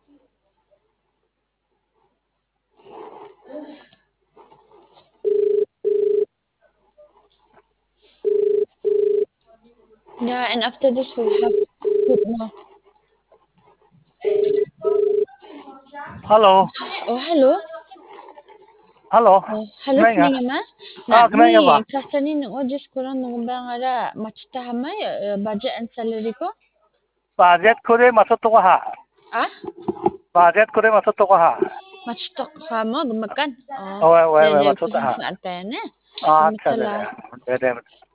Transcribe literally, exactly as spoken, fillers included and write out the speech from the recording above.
Yeah, and after this we'll have food now. Hello. Oh, hello. Hello. Oh, hello, Kemana? Sningama. Na, Ah, kemana ba? ni cluster ni nung just kurang nung bangara machita hamay uh, budget and salary ko. Budget ko rin masuk ha. Ah? Budget ko rin masuk ha. Machita ka mo gumakan. Oh, Oh, wait, wait, dede masuk ha. kusang sa anten eh. Ah, अच्छा दे Kumitala. दे दे दे